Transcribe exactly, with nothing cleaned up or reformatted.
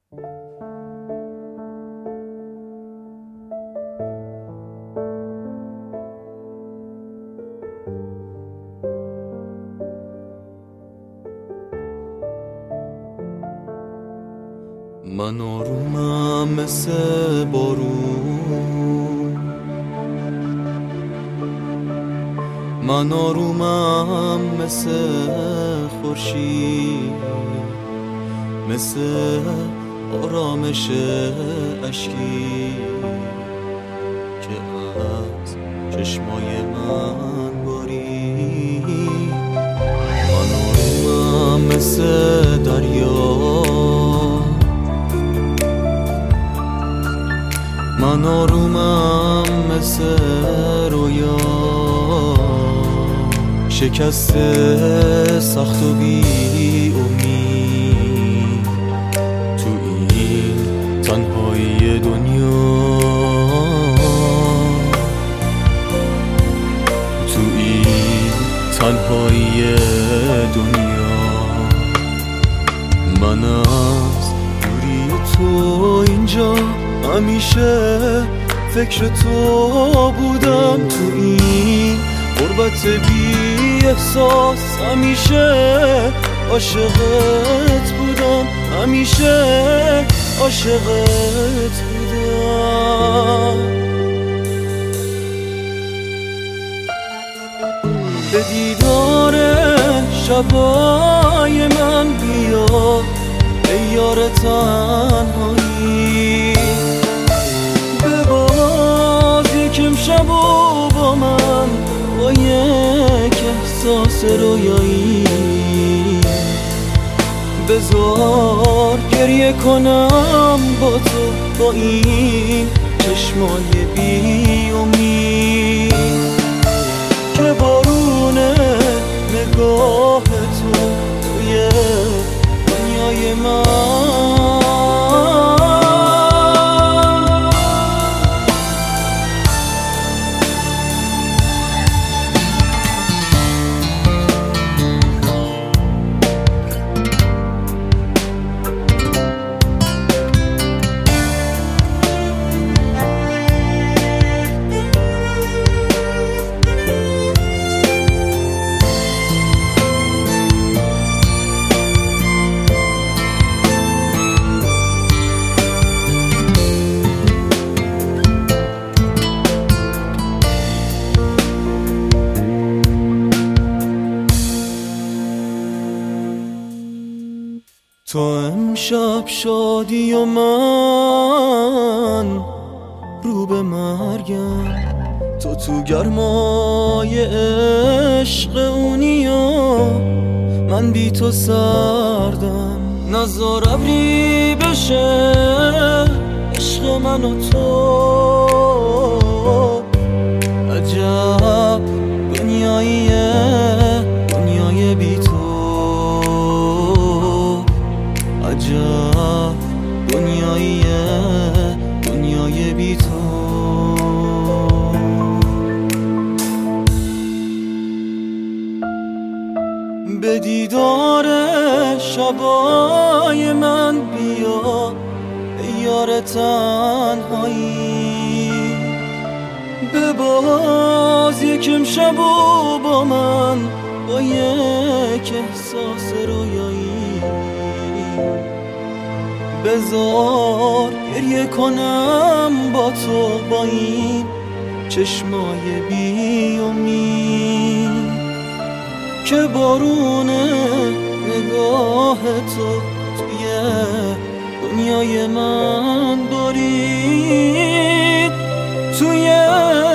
من آرومم مثل بارون، من آرومم مثل خورشید، مثل آرامش اشکی که از چشمای من باری. من آرومم مثل دریا، من آرومم مثل رویا، شکسته سخت و بی امید تو این تنهایی دنیا، تو این تنهایی دنیا. من از دوری تو اینجا همیشه فکر تو بودم، تو این غربت بی احساس همیشه عاشقت بودم، همیشه عاشقت بودم. به دیدار شبای من بیا ای یار تنهایی، بباز یکم شب و با من با یک احساس رویایی. بذار گریه کنم با تو با این چشمای بی امید که بارون نگاه تو توی دنیای من. تو امشب شادی و من رو به مرگم، تو تو گرمای عشق اونیا، من بی تو سردم. نزار ابری بشه عشق من و تو، عجب دنیاییه دنیای بی تو، عجب دنیاییه دنیای بی تو. به دیدار شبای من بیا ای یار تنهایی، بباز یکم شب و با من با یک احساس رویایی. بذار گریه کنم با تو با این چشمای بی امید که بارون نگاه تو توی دنیای من بارید، توی